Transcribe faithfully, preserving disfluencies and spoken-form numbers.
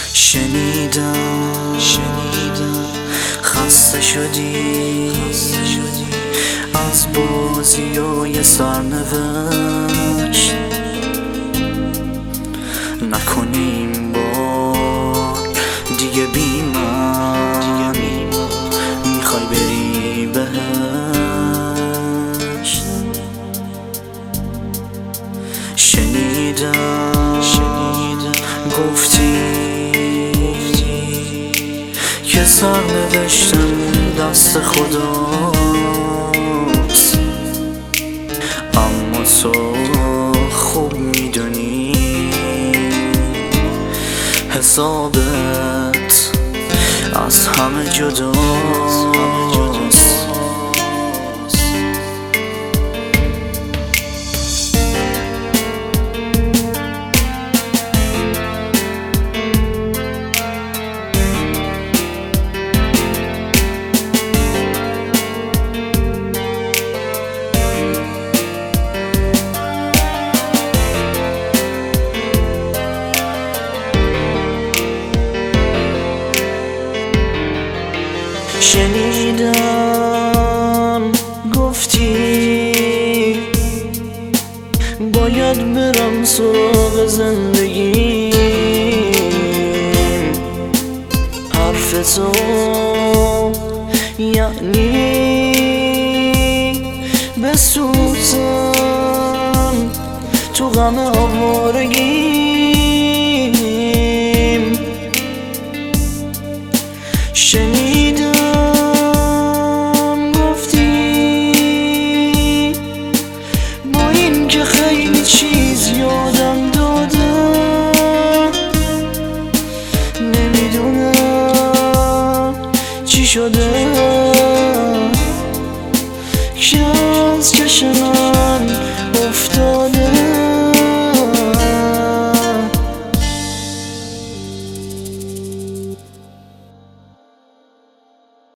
شنیدم شنیدم خسته شدی از بازی و یه سرنوشت نکنیم بار دیگه بی من میخوای بری بهشت. شنیدم شنیدم گفتی که سرنوشتم دست خداست، اما تو خوب میدونی حسابت از همه جداست. شنیدم گفتی باید برم سراغ زندگی، حرف تو یعنی بسوزم تو غم آوارگیم. شنیدم که خیلی چیز یادم دادم، نمیدونم چی شده که از چشمم